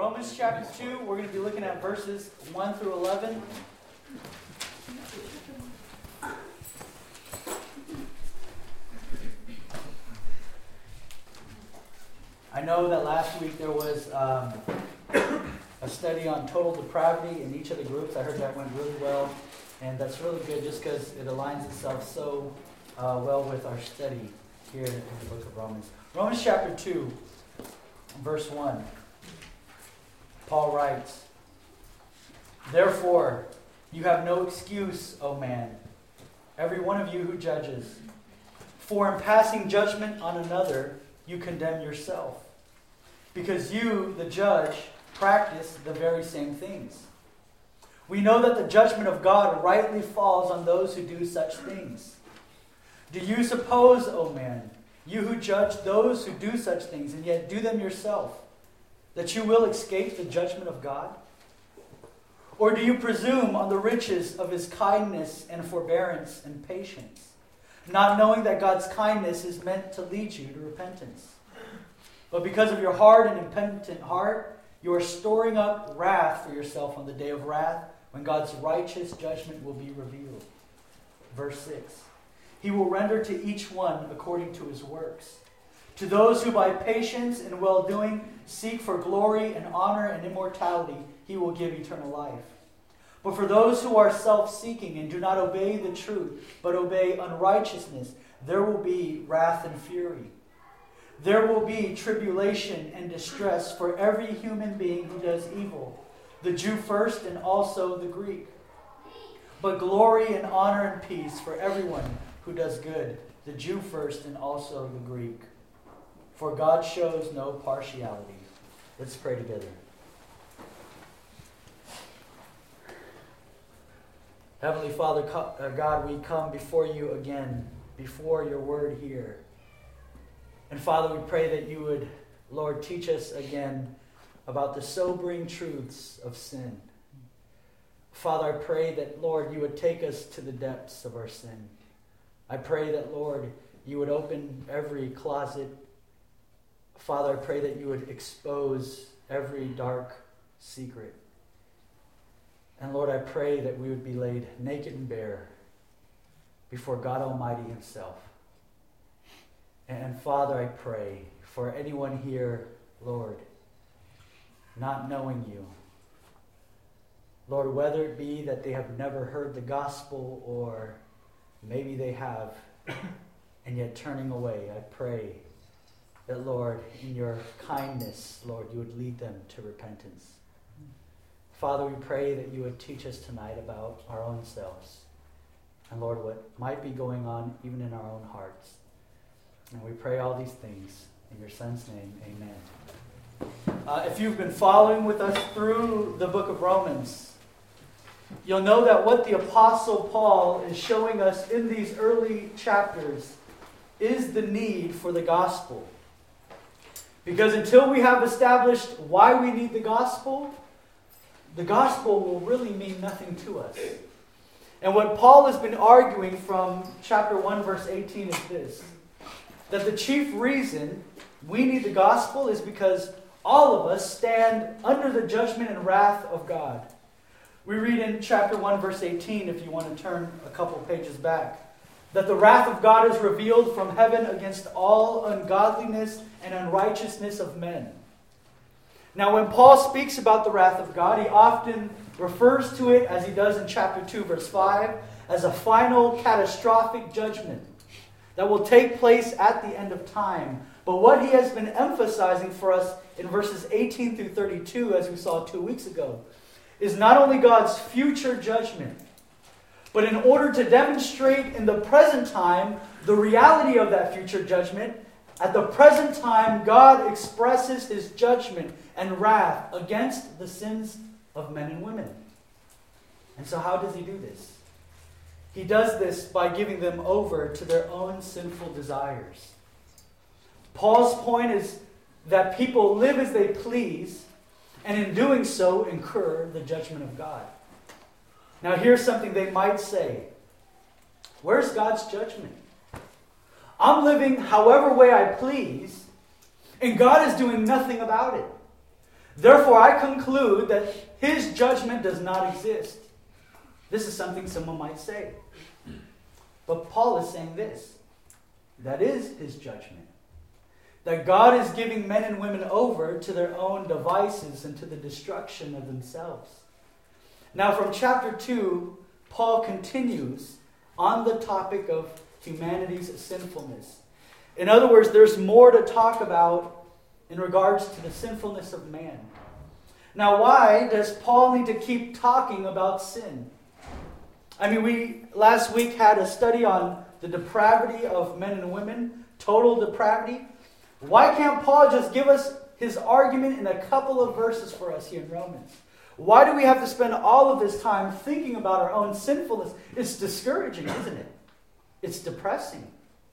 Romans chapter 2, we're going to be looking at verses 1 through 11. I know that last week there was a study on total depravity in each of the groups. I heard that went really well, and that's really good just because it aligns itself so well with our study here in the book of Romans. Romans chapter 2, verse 1. Paul writes, "Therefore, you have no excuse, O man, every one of you who judges. For in passing judgment on another, you condemn yourself, because you, the judge, practice the very same things. We know that the judgment of God rightly falls on those who do such things. Do you suppose, O man, you who judge those who do such things, and yet do them yourself, that you will escape the judgment of God? Or do you presume on the riches of his kindness and forbearance and patience, not knowing that God's kindness is meant to lead you to repentance? But because of your hard and impenitent heart, you are storing up wrath for yourself on the day of wrath, when God's righteous judgment will be revealed." Verse 6. "He will render to each one according to his works. To those who by patience and well-doing seek for glory and honor and immortality, he will give eternal life. But for those who are self-seeking and do not obey the truth, but obey unrighteousness, there will be wrath and fury. There will be tribulation and distress for every human being who does evil, the Jew first and also the Greek. But glory and honor and peace for everyone who does good, the Jew first and also the Greek. For God shows no partiality." Let's pray together. Heavenly Father, God, we come before you again, before your word here. And Father, we pray that you would, Lord, teach us again about the sobering truths of sin. Father, I pray that, Lord, you would take us to the depths of our sin. I pray that, Lord, you would open every closet. Father, I pray that you would expose every dark secret. And Lord, I pray that we would be laid naked and bare before God Almighty himself. And Father, I pray for anyone here, Lord, not knowing you. Lord, whether it be that they have never heard the gospel or maybe they have and yet turning away, I pray that, Lord, in your kindness, Lord, you would lead them to repentance. Father, we pray that you would teach us tonight about our own selves. And Lord, what might be going on even in our own hearts. And we pray all these things in your Son's name. Amen. If you've been following with us through the book of Romans, you'll know that what the Apostle Paul is showing us in these early chapters is the need for the gospel. Because until we have established why we need the gospel will really mean nothing to us. And what Paul has been arguing from chapter 1, verse 18 is this: that the chief reason we need the gospel is because all of us stand under the judgment and wrath of God. We read in chapter 1, verse 18, if you want to turn a couple pages back, that the wrath of God is revealed from heaven against all ungodliness and unrighteousness of men. Now, when Paul speaks about the wrath of God, he often refers to it, as he does in chapter 2, verse 5, as a final catastrophic judgment that will take place at the end of time. But what he has been emphasizing for us in verses 18 through 32, as we saw 2 weeks ago, is not only God's future judgment, but in order to demonstrate in the present time the reality of that future judgment, at the present time God expresses his judgment and wrath against the sins of men and women. And so how does he do this? He does this by giving them over to their own sinful desires. Paul's point is that people live as they please, and in doing so incur the judgment of God. Now here's something they might say: where's God's judgment? I'm living however way I please, and God is doing nothing about it. Therefore, I conclude that his judgment does not exist. This is something someone might say. But Paul is saying this. That is his judgment. That God is giving men and women over to their own devices and to the destruction of themselves. Now from chapter 2, Paul continues on the topic of humanity's sinfulness. In other words, there's more to talk about in regards to the sinfulness of man. Now, why does Paul need to keep talking about sin? I mean, we last week had a study on the depravity of men and women, total depravity. Why can't Paul just give us his argument in a couple of verses for us here in Romans? Why do we have to spend all of this time thinking about our own sinfulness? It's discouraging, isn't it? It's depressing.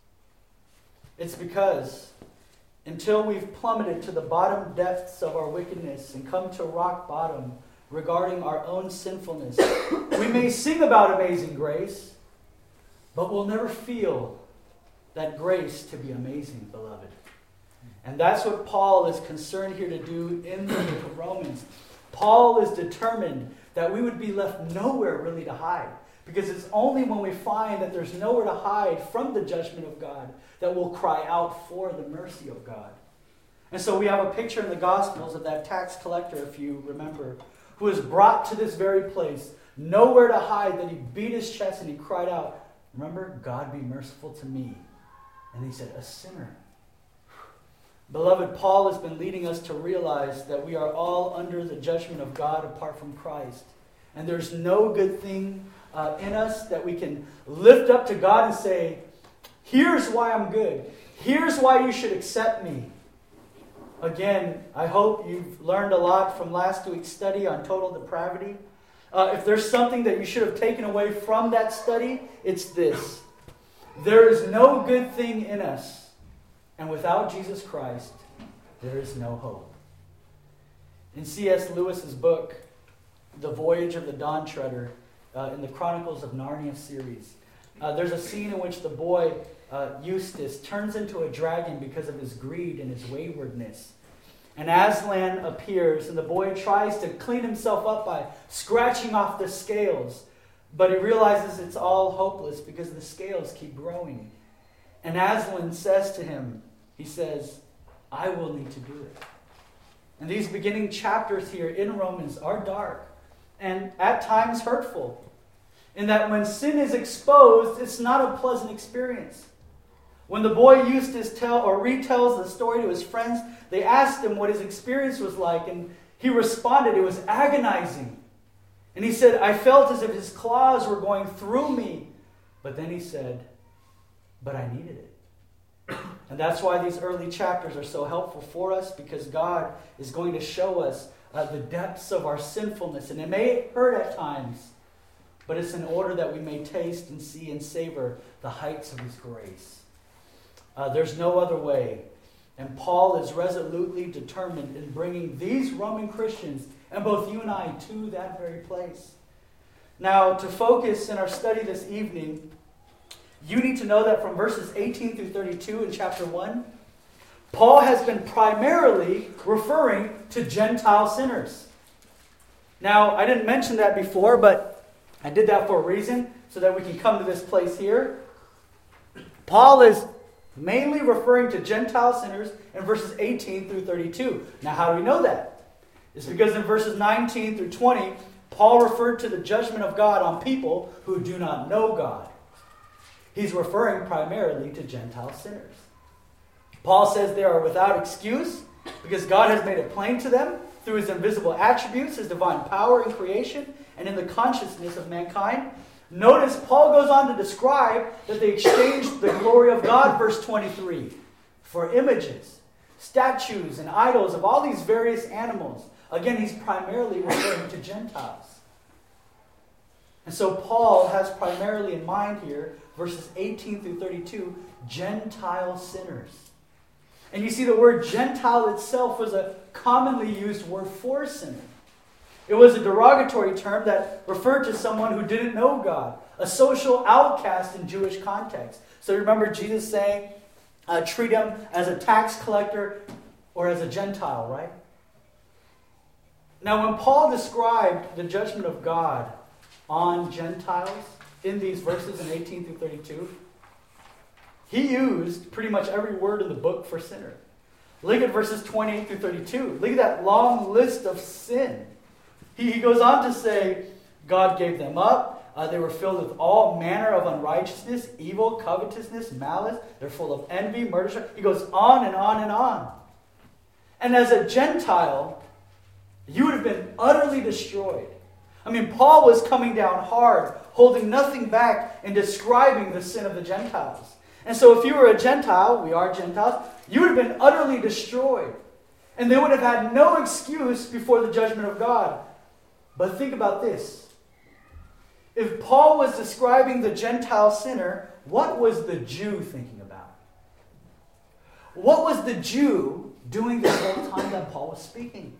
It's because until we've plummeted to the bottom depths of our wickedness and come to rock bottom regarding our own sinfulness, we may sing about amazing grace, but we'll never feel that grace to be amazing, beloved. And that's what Paul is concerned here to do in the book of Romans. Paul is determined that we would be left nowhere really to hide. Because it's only when we find that there's nowhere to hide from the judgment of God that we'll cry out for the mercy of God. And so we have a picture in the Gospels of that tax collector, if you remember, who was brought to this very place, nowhere to hide, that he beat his chest and he cried out, remember, God be merciful to me. And he said, a sinner. Beloved, Paul has been leading us to realize that we are all under the judgment of God apart from Christ. And there's no good thing in us that we can lift up to God and say, here's why I'm good. Here's why you should accept me. Again, I hope you've learned a lot from last week's study on total depravity. If there's something that you should have taken away from that study, it's this. There is no good thing in us. And without Jesus Christ, there is no hope. In C.S. Lewis's book, The Voyage of the Dawn Treader, in the Chronicles of Narnia series, there's a scene in which the boy, Eustace, turns into a dragon because of his greed and his waywardness. And Aslan appears, and the boy tries to clean himself up by scratching off the scales. But he realizes it's all hopeless because the scales keep growing. And Aslan says to him, he says, I will need to do it. And these beginning chapters here in Romans are dark and at times hurtful. In that when sin is exposed, it's not a pleasant experience. When the boy Eustace retells the story to his friends, they asked him what his experience was like, and he responded, it was agonizing. And he said, I felt as if his claws were going through me. But then he said, but I needed it. And that's why these early chapters are so helpful for us, because God is going to show us the depths of our sinfulness. And it may hurt at times, but it's in order that we may taste and see and savor the heights of His grace. There's no other way. And Paul is resolutely determined in bringing these Roman Christians, and both you and I, to that very place. Now, to focus in our study this evening, you need to know that from verses 18 through 32 in chapter 1, Paul has been primarily referring to Gentile sinners. Now, I didn't mention that before, but I did that for a reason, so that we can come to this place here. Paul is mainly referring to Gentile sinners in verses 18 through 32. Now, how do we know that? It's because in verses 19 through 20, Paul referred to the judgment of God on people who do not know God. He's referring primarily to Gentile sinners. Paul says they are without excuse because God has made it plain to them through His invisible attributes, His divine power in creation, and in the consciousness of mankind. Notice Paul goes on to describe that they exchanged the glory of God, verse 23, for images, statues, and idols of all these various animals. Again, he's primarily referring to Gentiles. And so Paul has primarily in mind here, verses 18 through 32, Gentile sinners. And you see the word Gentile itself was a commonly used word for sinner. It was a derogatory term that referred to someone who didn't know God, a social outcast in Jewish context. So remember Jesus saying, treat him as a tax collector or as a Gentile, right? Now, when Paul described the judgment of God on Gentiles in these verses in 18 through 32, he used pretty much every word in the book for sinner. Look at verses 28 through 32. Look at that long list of sin. He goes on to say, God gave them up. They were filled with all manner of unrighteousness, evil, covetousness, malice. They're full of envy, murder. He goes on and on and on. And as a Gentile, you would have been utterly destroyed. I mean, Paul was coming down hard, holding nothing back in describing the sin of the Gentiles. And so if you were a Gentile, we are Gentiles, you would have been utterly destroyed. And they would have had no excuse before the judgment of God. But think about this. If Paul was describing the Gentile sinner, what was the Jew thinking about? What was the Jew doing the whole time that Paul was speaking?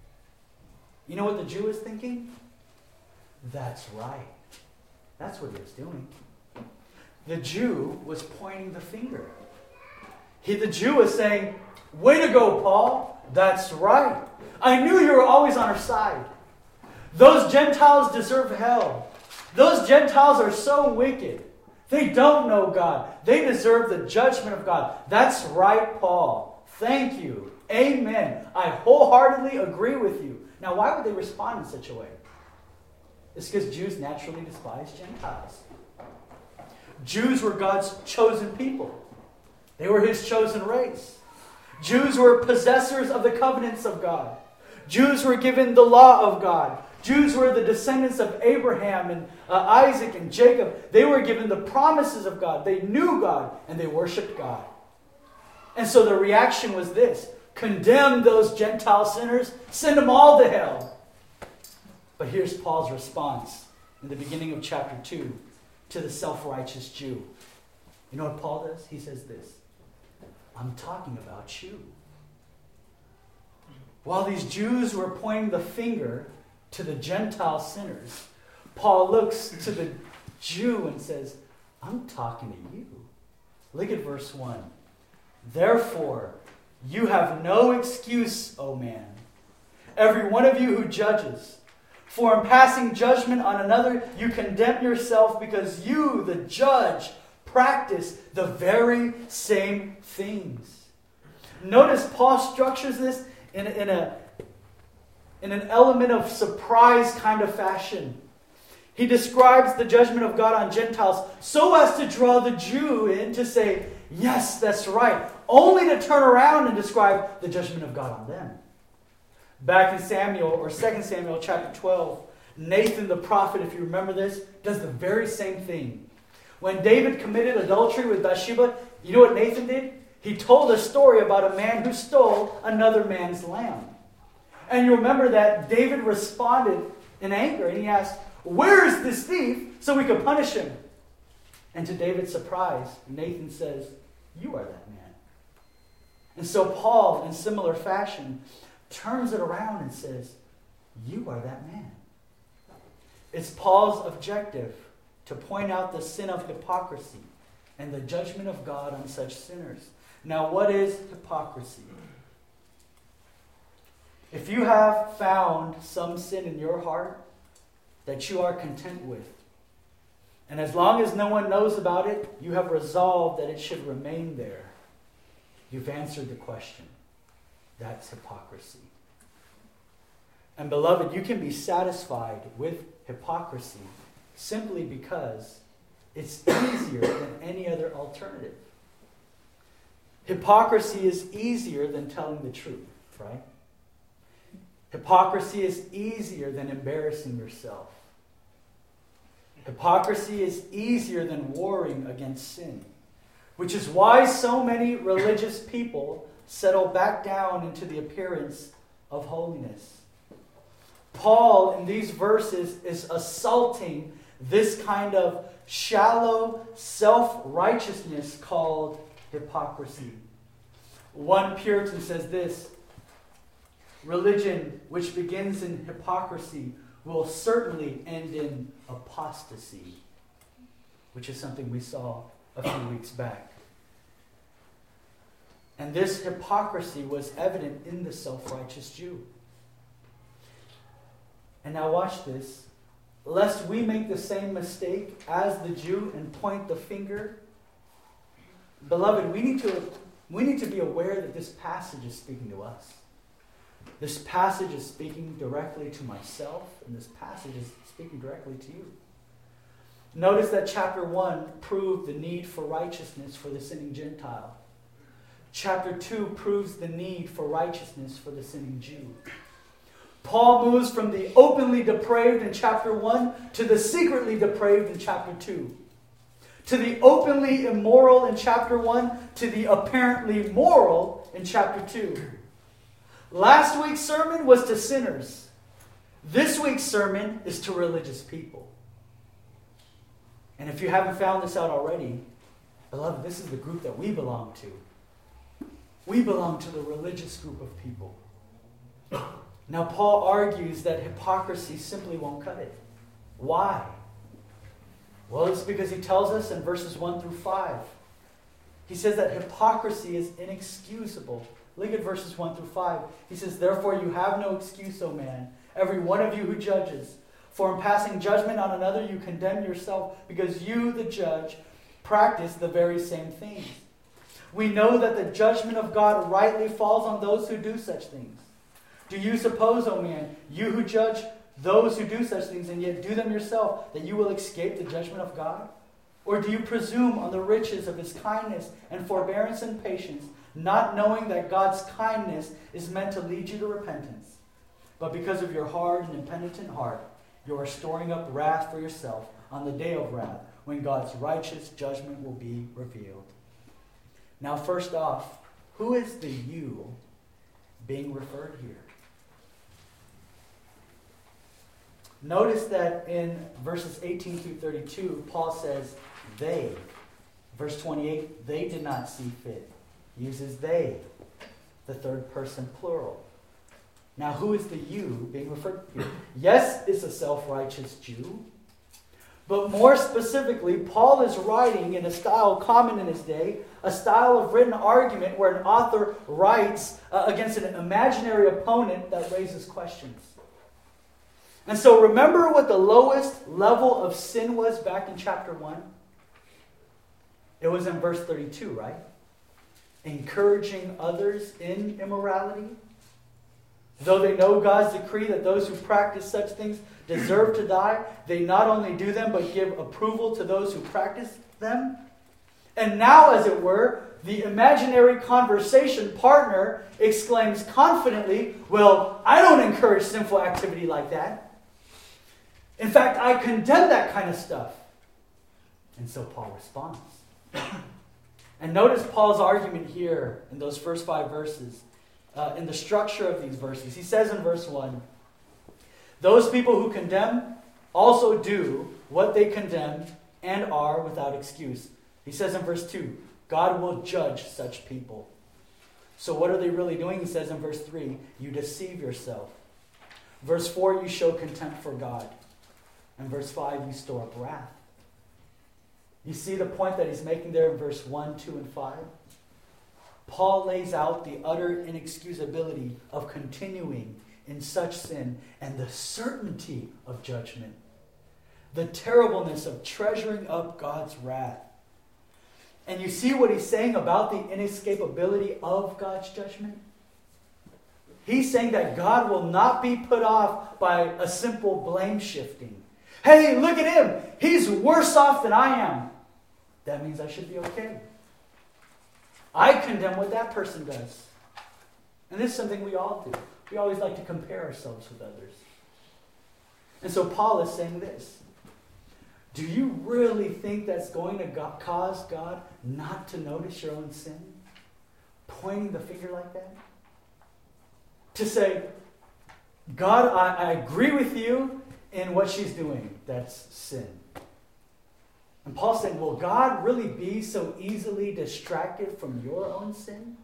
You know what the Jew was thinking? That's right. That's what he was doing. The Jew was pointing the finger. The Jew was saying, way to go, Paul. That's right. I knew you were always on our side. Those Gentiles deserve hell. Those Gentiles are so wicked. They don't know God. They deserve the judgment of God. That's right, Paul. Thank you. Amen. I wholeheartedly agree with you. Now, why would they respond in such a way? It's because Jews naturally despise Gentiles. Jews were God's chosen people. They were his chosen race. Jews were possessors of the covenants of God. Jews were given the law of God. Jews were the descendants of Abraham and Isaac and Jacob. They were given the promises of God. They knew God and they worshiped God. And so the reaction was this: condemn those Gentile sinners, send them all to hell. But here's Paul's response in the beginning of chapter 2 to the self-righteous Jew. You know what Paul does? He says this: I'm talking about you. While these Jews were pointing the finger to the Gentile sinners, Paul looks to the Jew and says, I'm talking to you. Look at verse 1. Therefore, you have no excuse, O man, every one of you who judges. For in passing judgment on another, you condemn yourself, because you, the judge, practice the very same things. Notice Paul structures this in an element of surprise kind of fashion. He describes the judgment of God on Gentiles so as to draw the Jew in to say, yes, that's right, only to turn around and describe the judgment of God on them. Back in Samuel, or 2 Samuel chapter 12, Nathan the prophet, if you remember this, does the very same thing. When David committed adultery with Bathsheba, you know what Nathan did? He told a story about a man who stole another man's lamb. And you remember that David responded in anger, and he asked, where is this thief so we could punish him? And to David's surprise, Nathan says, you are that man. And so Paul, in similar fashion, turns it around and says, you are that man. It's Paul's objective to point out the sin of hypocrisy and the judgment of God on such sinners. Now, what is hypocrisy? If you have found some sin in your heart that you are content with, and as long as no one knows about it, you have resolved that it should remain there, you've answered the question. That's hypocrisy. And beloved, you can be satisfied with hypocrisy simply because it's easier than any other alternative. Hypocrisy is easier than telling the truth, right? Hypocrisy is easier than embarrassing yourself. Hypocrisy is easier than warring against sin, which is why so many religious people settle back down into the appearance of holiness. Paul, in these verses, is assaulting this kind of shallow self-righteousness called hypocrisy. One Puritan says this: religion which begins in hypocrisy will certainly end in apostasy, which is something we saw a few weeks back. And this hypocrisy was evident in the self-righteous Jew. And now watch this. Lest we make the same mistake as the Jew and point the finger. Beloved, we need to be aware that this passage is speaking to us. This passage is speaking directly to myself, and this passage is speaking directly to you. Notice that chapter 1 proved the need for righteousness for the sinning Gentile. Chapter 2 proves the need for righteousness for the sinning Jew. Paul moves from the openly depraved in chapter 1 to the secretly depraved in chapter 2. To the openly immoral in chapter 1 to the apparently moral in chapter 2. Last week's sermon was to sinners. This week's sermon is to religious people. And if you haven't found this out already, beloved, this is the group that we belong to. We belong to the religious group of people. Now, Paul argues that hypocrisy simply won't cut it. Why? Well, it's because he tells us in verses 1 through 5. He says that hypocrisy is inexcusable. Look at verses 1 through 5. He says, "Therefore you have no excuse, O man, every one of you who judges. For in passing judgment on another you condemn yourself, because you, the judge, practice the very same things. We know that the judgment of God rightly falls on those who do such things. Do you suppose, O man, you who judge those who do such things and yet do them yourself, that you will escape the judgment of God? Or do you presume on the riches of his kindness and forbearance and patience, not knowing that God's kindness is meant to lead you to repentance? But because of your hard and impenitent heart, you are storing up wrath for yourself on the day of wrath, when God's righteous judgment will be revealed." Now, first off, who is the you being referred here? Notice that in verses 18 through 32, Paul says, they. Verse 28, they did not see fit. He uses they, the third person plural. Now, who is the you being referred to here? Yes, it's a self-righteous Jew. But more specifically, Paul is writing in a style common in his day, a style of written argument where an author writes against an imaginary opponent that raises questions. And so remember what the lowest level of sin was back in chapter 1? It was in verse 32, right? Encouraging others in immorality. Though they know God's decree that those who practice such things deserve to die, they not only do them, but give approval to those who practice them. And now, as it were, the imaginary conversation partner exclaims confidently, "Well, I don't encourage sinful activity like that. In fact, I condemn that kind of stuff." And so Paul responds. And notice Paul's argument here in those first 5 verses, in the structure of these verses. He says in verse 1, "Those people who condemn also do what they condemn and are without excuse." He says in verse 2, "God will judge such people." So what are they really doing? He says in verse 3, "You deceive yourself." Verse 4, "You show contempt for God." And verse 5, "You store up wrath." You see the point that he's making there in verse 1, 2, and 5? Paul lays out the utter inexcusability of continuing in such sin and the certainty of judgment. The terribleness of treasuring up God's wrath. And you see what he's saying about the inescapability of God's judgment? He's saying that God will not be put off by a simple blame shifting. Hey, look at him. He's worse off than I am. That means I should be okay. I condemn what that person does. And this is something we all do. We always like to compare ourselves with others. And so Paul is saying this. Do you really think that's going to cause God not to notice your own sin? Pointing the finger like that? To say, God, I agree with you in what she's doing. That's sin. And Paul's saying, will God really be so easily distracted from your own sin?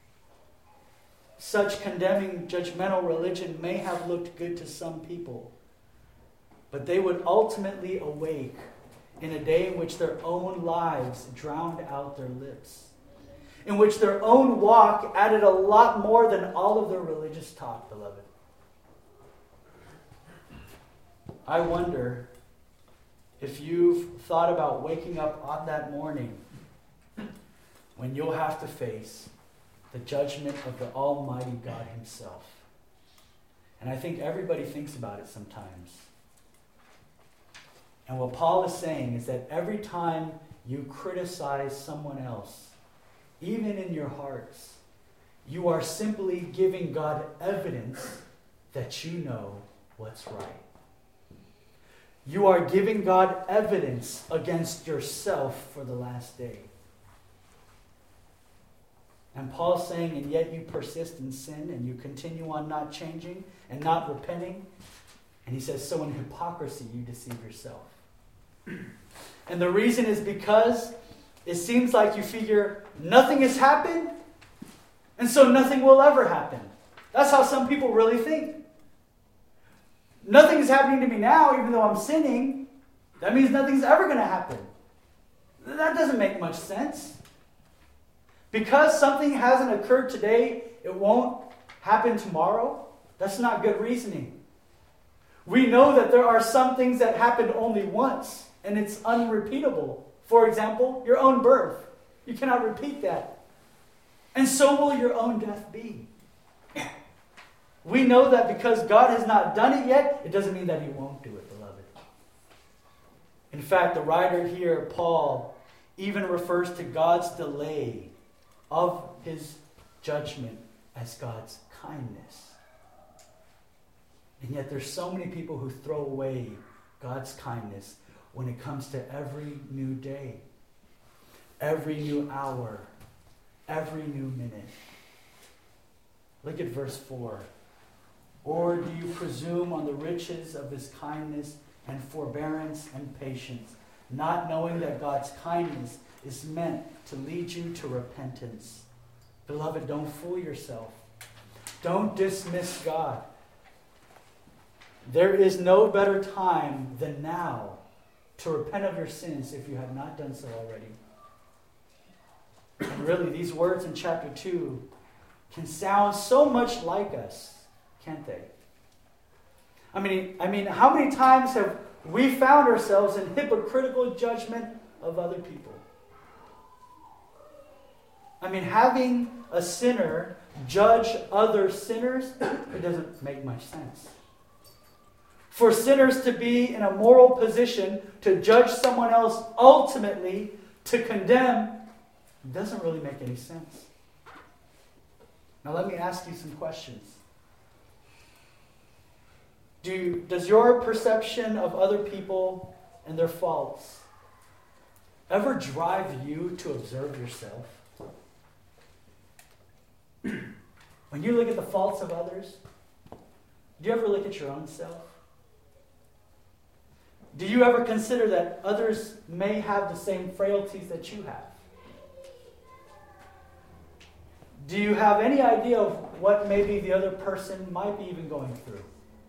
Such condemning, judgmental religion may have looked good to some people, but they would ultimately awake in a day in which their own lives drowned out their lips, in which their own walk added a lot more than all of their religious talk, beloved. I wonder if you've thought about waking up on that morning when you'll have to face the judgment of the Almighty God Himself. And I think everybody thinks about it sometimes. And what Paul is saying is that every time you criticize someone else, even in your hearts, you are simply giving God evidence that you know what's right. You are giving God evidence against yourself for the last day. And Paul's saying, and yet you persist in sin and you continue on not changing and not repenting. And he says, so in hypocrisy you deceive yourself. And the reason is because it seems like you figure nothing has happened, and so nothing will ever happen. That's how some people really think. Nothing is happening to me now, even though I'm sinning. That means nothing's ever going to happen. That doesn't make much sense. Because something hasn't occurred today, it won't happen tomorrow. That's not good reasoning. We know that there are some things that happened only once, and it's unrepeatable. For example, your own birth. You cannot repeat that. And so will your own death be. We know that because God has not done it yet, it doesn't mean that He won't do it, beloved. In fact, the writer here, Paul, even refers to God's delay of His judgment as God's kindness. And yet there's so many people who throw away God's kindness when it comes to every new day, every new hour, every new minute. Look at verse 4. Or do you presume on the riches of His kindness and forbearance and patience, not knowing that God's kindness is meant to lead you to repentance? Beloved, don't fool yourself. Don't dismiss God. There is no better time than now to repent of your sins if you have not done so already. And really, these words in chapter 2 can sound so much like us, can't they? I mean, how many times have we found ourselves in hypocritical judgment of other people? I mean, having a sinner judge other sinners, it doesn't make much sense. For sinners to be in a moral position to judge someone else ultimately to condemn doesn't really make any sense. Now let me ask you some questions. Does your perception of other people and their faults ever drive you to observe yourself? When you look at the faults of others, do you ever look at your own self? Do you ever consider that others may have the same frailties that you have? Do you have any idea of what maybe the other person might be even going through?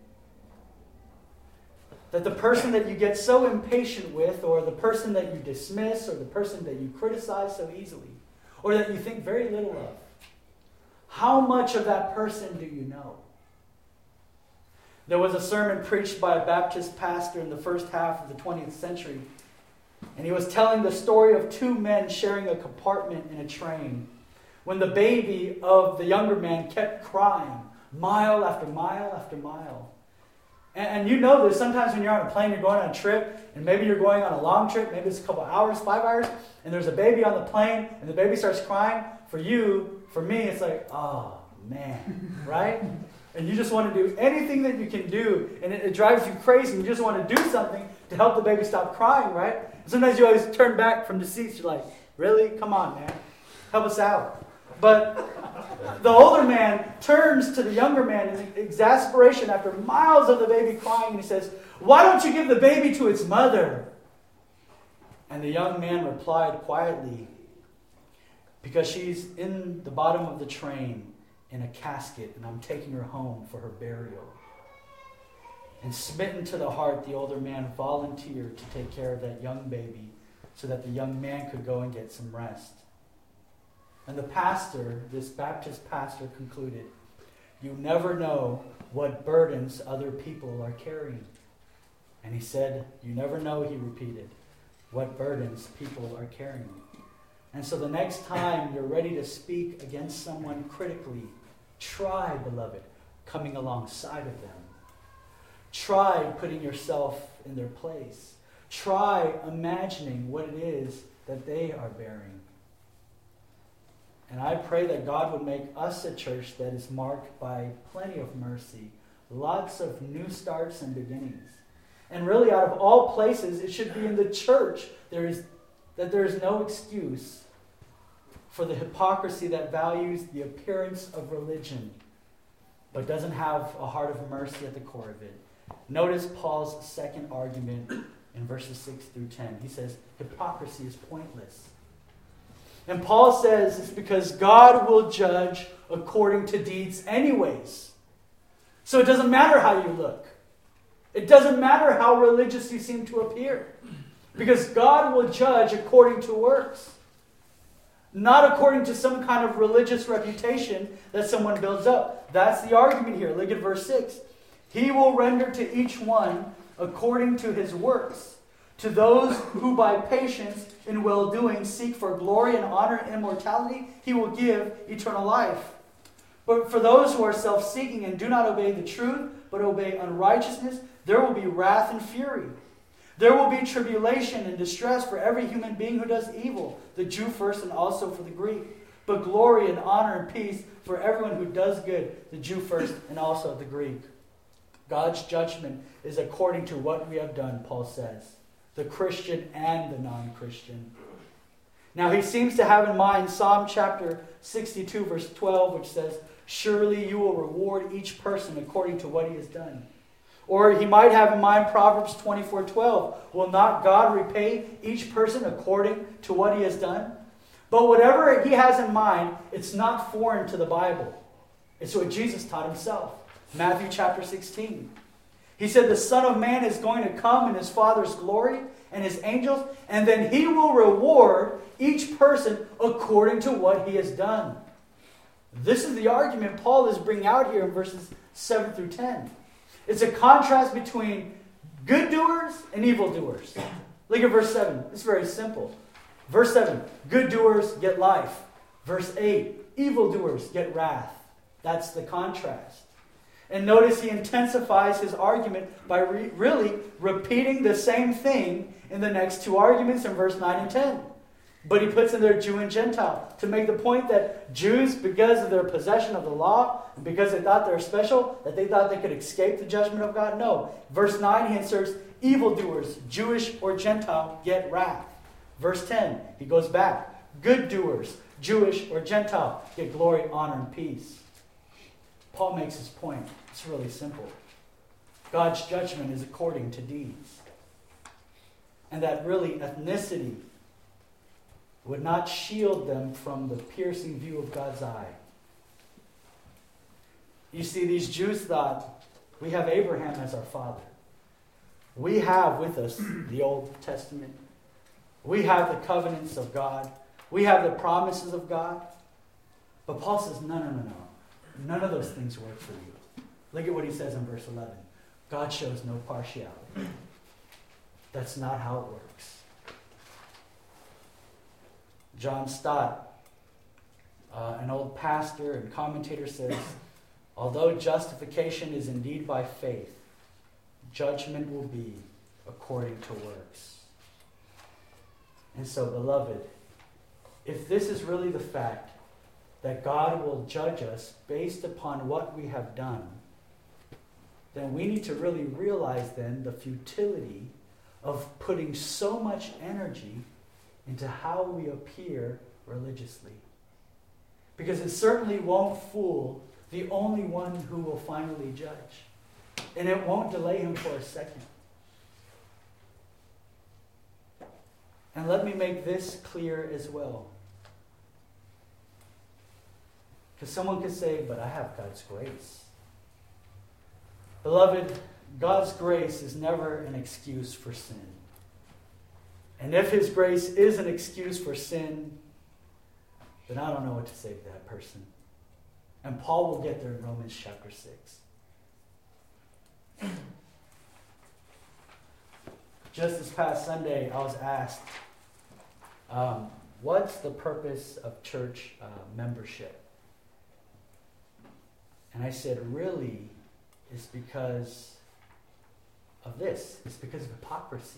That the person that you get so impatient with, or the person that you dismiss, or the person that you criticize so easily, or that you think very little of, how much of that person do you know? There was a sermon preached by a Baptist pastor in the first half of the 20th century, and he was telling the story of two men sharing a compartment in a train when the baby of the younger man kept crying mile after mile after mile. And you know this, sometimes when you're on a plane, you're going on a trip, and maybe you're going on a long trip, maybe it's a couple hours, 5 hours, and there's a baby on the plane, and the baby starts crying. For you, for me, it's like, oh man, right? And you just want to do anything that you can do, and it drives you crazy, and you just want to do something to help the baby stop crying, right? And sometimes you always turn back from the seats, you're like, really? Come on, man. Help us out. But the older man turns to the younger man in exasperation after miles of the baby crying, and he says, why don't you give the baby to its mother? And the young man replied quietly, because she's in the bottom of the train in a casket, and I'm taking her home for her burial. And smitten to the heart, the older man volunteered to take care of that young baby so that the young man could go and get some rest. And the pastor, this Baptist pastor, concluded, you never know what burdens other people are carrying. And he said, you never know, he repeated, what burdens people are carrying. And so the next time you're ready to speak against someone critically, try, beloved, coming alongside of them. Try putting yourself in their place. Try imagining what it is that they are bearing. And I pray that God would make us a church that is marked by plenty of mercy, lots of new starts and beginnings. And really, out of all places, it should be in the church there is no excuse for the hypocrisy that values the appearance of religion, but doesn't have a heart of mercy at the core of it. Notice Paul's second argument in verses 6 through 10. He says, hypocrisy is pointless. And Paul says it's because God will judge according to deeds anyways. So it doesn't matter how you look. It doesn't matter how religious you seem to appear. Because God will judge according to works. Not according to some kind of religious reputation that someone builds up. That's the argument here. Look at verse 6. He will render to each one according to his works. To those who by patience in well-doing seek for glory and honor and immortality, he will give eternal life. But for those who are self-seeking and do not obey the truth, but obey unrighteousness, there will be wrath and fury. There will be tribulation and distress for every human being who does evil, the Jew first and also for the Greek. But glory and honor and peace for everyone who does good, the Jew first and also the Greek. God's judgment is according to what we have done, Paul says. The Christian and the non-Christian. Now he seems to have in mind Psalm chapter 62 verse 12, which says, surely you will reward each person according to what he has done. Or he might have in mind Proverbs 24:12. Will not God repay each person according to what he has done? But whatever he has in mind, it's not foreign to the Bible. It's what Jesus taught himself. Matthew chapter 16. He said the Son of Man is going to come in his Father's glory and his angels, and then he will reward each person according to what he has done. This is the argument Paul is bringing out here in verses 7 through 10. It's a contrast between good doers and evil doers. Look at verse 7. It's very simple. Verse 7, good doers get life. Verse 8, evil doers get wrath. That's the contrast. And notice he intensifies his argument by really repeating the same thing in the next two arguments in verse 9 and 10. But he puts in there Jew and Gentile to make the point that Jews, because of their possession of the law, and because they thought they were special, that they thought they could escape the judgment of God. No. Verse 9, he inserts evildoers, Jewish or Gentile, get wrath. Verse 10, he goes back. Good doers, Jewish or Gentile, get glory, honor, and peace. Paul makes his point. It's really simple. God's judgment is according to deeds. And that really ethnicity would not shield them from the piercing view of God's eye. You see, these Jews thought, we have Abraham as our father. We have with us the Old Testament. We have the covenants of God. We have the promises of God. But Paul says, no. None of those things work for you. Look at what he says in verse 11. God shows no partiality. That's not how it works. John Stott, an old pastor and commentator, says, although justification is indeed by faith, judgment will be according to works. And so, beloved, if this is really the fact that God will judge us based upon what we have done, then we need to really realize then the futility of putting so much energy into how we appear religiously. Because it certainly won't fool the only one who will finally judge. And it won't delay him for a second. And let me make this clear as well. Because someone could say, but I have God's grace. Beloved, God's grace is never an excuse for sin. And if his grace is an excuse for sin, then I don't know what to say to that person. And Paul will get there in Romans chapter 6. Just this past Sunday, I was asked, what's the purpose of church membership? And I said, really, it's because of this. It's because of hypocrisy.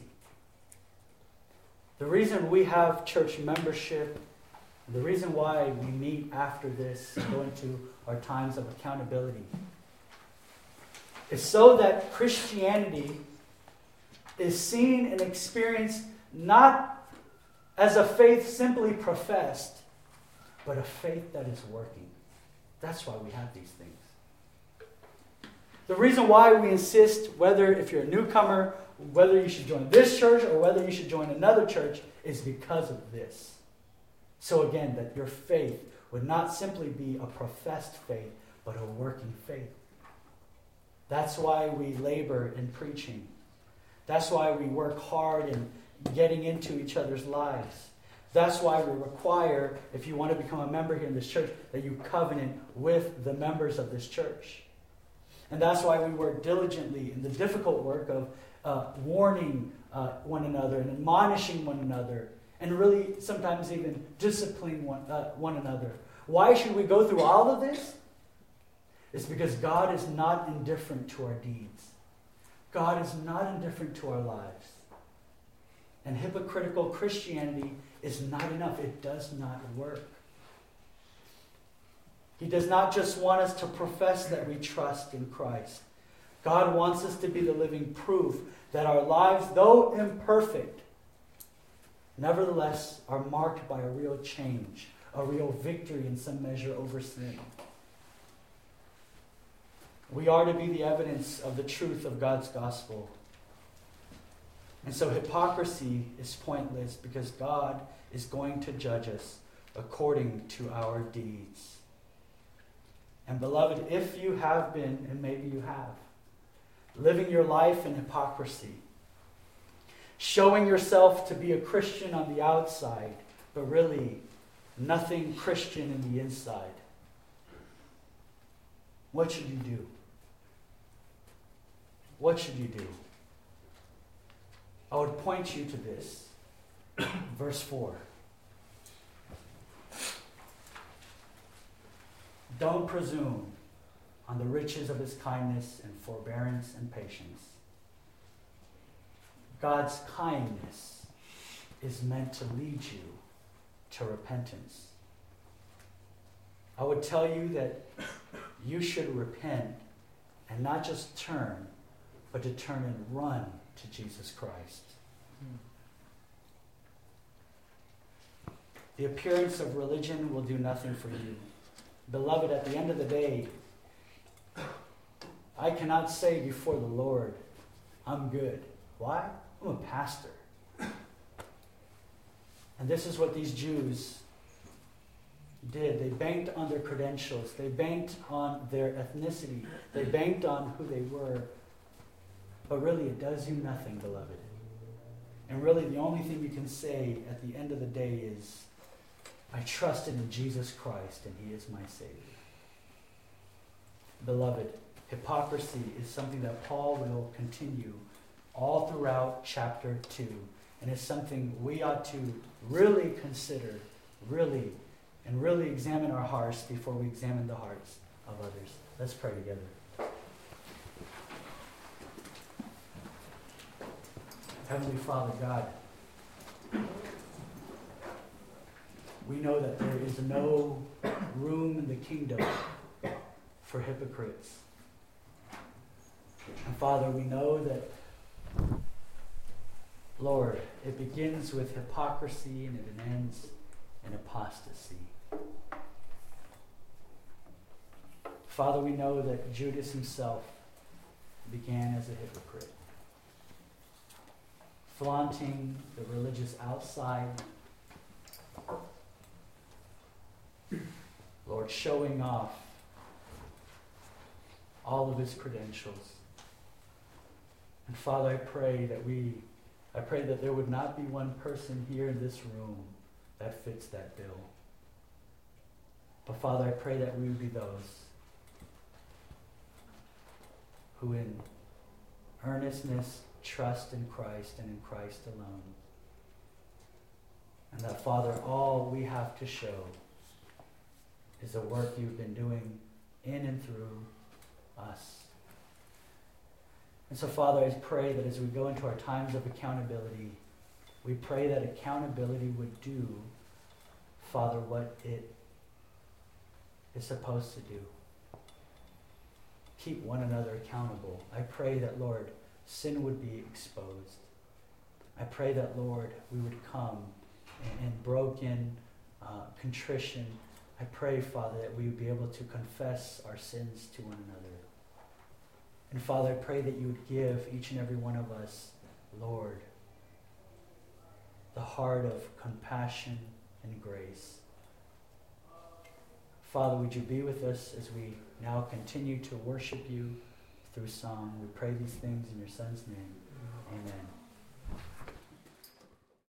The reason we have church membership, the reason why we meet after this and go into our times of accountability, is so that Christianity is seen and experienced not as a faith simply professed, but a faith that is working. That's why we have these things. The reason why we insist, whether if you're a newcomer, whether you should join this church or whether you should join another church, is because of this. So again, that your faith would not simply be a professed faith, but a working faith. That's why we labor in preaching. That's why we work hard in getting into each other's lives. That's why we require, if you want to become a member here in this church, that you covenant with the members of this church. And that's why we work diligently in the difficult work of warning one another and admonishing one another, and really sometimes even disciplining one another. Why should we go through all of this? It's because God is not indifferent to our deeds. God is not indifferent to our lives. And hypocritical Christianity is not enough. It does not work. He does not just want us to profess that we trust in Christ. God wants us to be the living proof that our lives, though imperfect, nevertheless are marked by a real change, a real victory in some measure over sin. We are to be the evidence of the truth of God's gospel. And so hypocrisy is pointless because God is going to judge us according to our deeds. And beloved, if you have been, and maybe you have, living your life in hypocrisy, showing yourself to be a Christian on the outside, but really nothing Christian in the inside, what should you do? What should you do? I would point you to this. Verse 4. Don't presume on the riches of his kindness and forbearance and patience. God's kindness is meant to lead you to repentance. I would tell you that you should repent and not just turn, but to turn and run to Jesus Christ. The appearance of religion will do nothing for you. Beloved, at the end of the day, I cannot say before the Lord, I'm good. Why? I'm a pastor. And this is what these Jews did. They banked on their credentials. They banked on their ethnicity. They banked on who they were. But really, it does you nothing, beloved. And really, the only thing you can say at the end of the day is, I trusted in Jesus Christ, and he is my Savior. Beloved, hypocrisy is something that Paul will continue all throughout chapter 2. And it's something we ought to really consider, really examine our hearts before we examine the hearts of others. Let's pray together. Heavenly Father God, we know that there is no room in the kingdom for hypocrites. And Father, we know that, Lord, it begins with hypocrisy and it ends in apostasy. Father, we know that Judas himself began as a hypocrite, flaunting the religious outside, Lord, showing off all of his credentials. And Father, I pray that there would not be one person here in this room that fits that bill. But Father, I pray that we would be those who in earnestness, trust in Christ and in Christ alone. And that, Father, all we have to show is the work you've been doing in and through us. And so, Father, I pray that as we go into our times of accountability, we pray that accountability would do, Father, what it is supposed to do. Keep one another accountable. I pray that, Lord, sin would be exposed. I pray that, Lord, we would come in broken contrition. I pray, Father, that we would be able to confess our sins to one another. And Father, I pray that you would give each and every one of us, Lord, the heart of compassion and grace. Father, would you be with us as we now continue to worship you through song? We pray these things in your Son's name. Amen.